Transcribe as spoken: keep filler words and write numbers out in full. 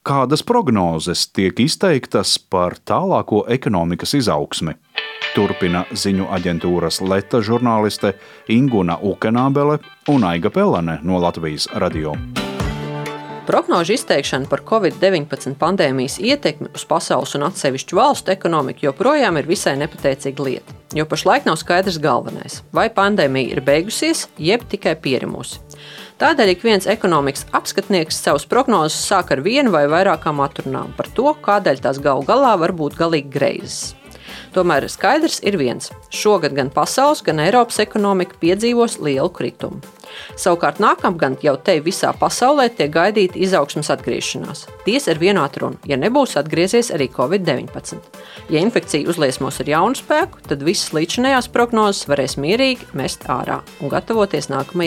Kādas prognozes tiek izteiktas par tālāko ekonomikas izaugsmi? Turpina ziņu aģentūras Leta žurnāliste Inguna Ukenābele un Aiga Pelene no Latvijas radio. Prognožu izteikšana par covid deviņpadsmit pandēmijas ietekmi uz pasaules un atsevišķu valstu ekonomiku joprojām ir visai nepateicīga lieta, jo pašlaik nav skaidrs galvenais, vai pandēmija ir beigusies, jeb tikai pierimusi. Tādēļ ik viens ekonomikas apskatnieks savus prognozes sāk ar vienu vai vairākām atrunām par to, kādēļ tās galu galā var būt galīgi greizes. Tomēr skaidrs ir viens – šogad gan pasaules, gan Eiropas ekonomika piedzīvos lielu kritumu. Savukārt nākamgad jau te visā pasaulē tiek gaidīta izaugsmes atgriešanās. Tiesa ar vienu atrunu, ja nebūs atgriezies arī covid deviņpadsmit. Ja infekcija uzliesmos ar jaunu spēku, tad visas līdzinējās prognozes varēs mierīgi mest ārā un gatavoties nākamajai